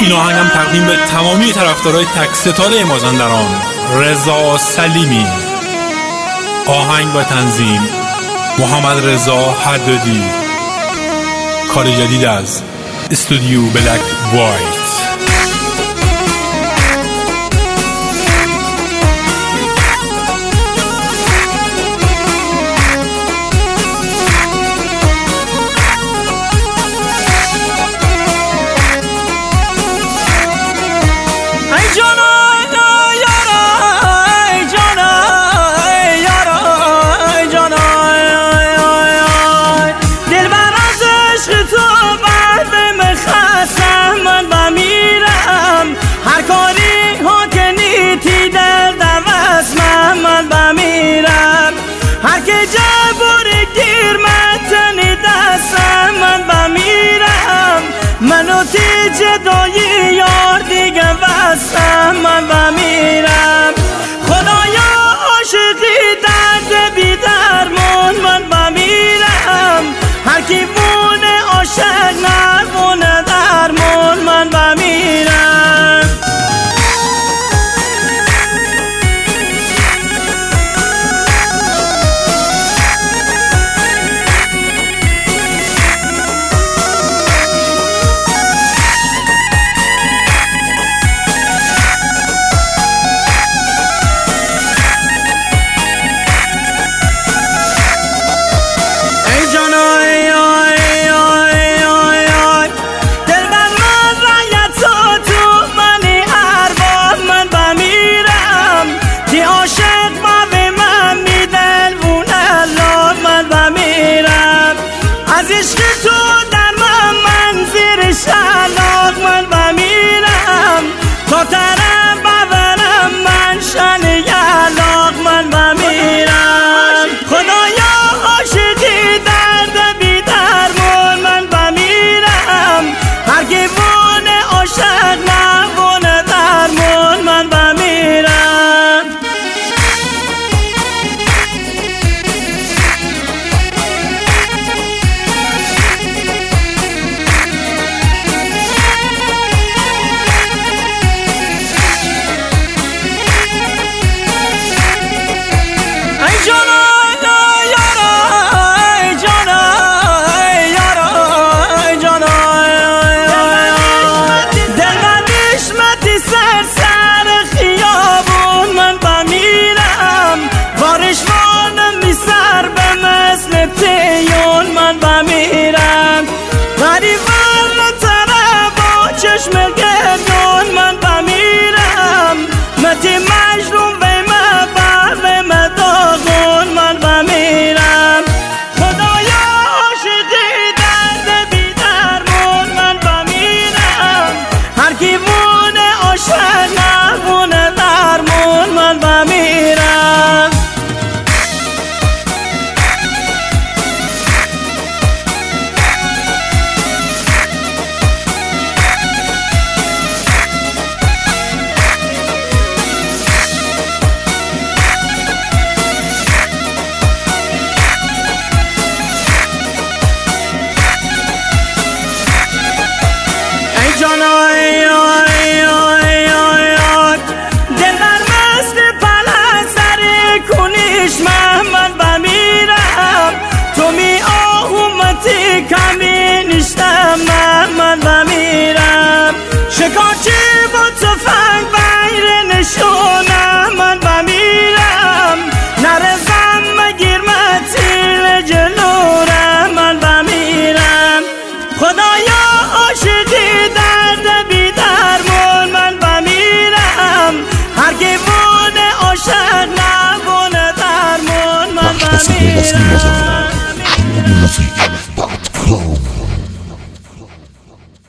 این آهنگم تقدیم به تمامی طرفدارای تک ستاره مازندران، رضا سلیمی. آهنگ و تنظیم محمد رضا حدادی. کار جدید از استودیو بلک وایت. منو تی جدایی یار دیگه واسم من بمیرم. خدایا عاشقی درد بی درمون من بمیرم. هر کی بونه عاشق نبونه درمون من بمیرم. از عشق تو در من زیر شلاق من بمیرم. تا طرف ببرم من شن یلاق من بمیرم. خدایا عاشقی درد بی درمون من بمیرم. هر کی بونه عاشق نبونه درمون من بمیرم. من بمیرم غریبان طرف با چشم گردون من بمیرم. متی مجنون به من به مداغون من بمیرم. خدایا عاشقی درد بی درمون من بمیرم. هر کی بونه عاشق نبونه درمون من بمیرم. من بمیرم. تو می آهومتی کمی نیستم من بمیرم. شکارچی با تفنگ بیر نشونم من بمیرم. نرزم مگیر متیل جلورم من بمیرم. خدایا عاشقی درد بی درمون من بمیرم. هر کی بونه عاشق نبونه درمون من بمیرم.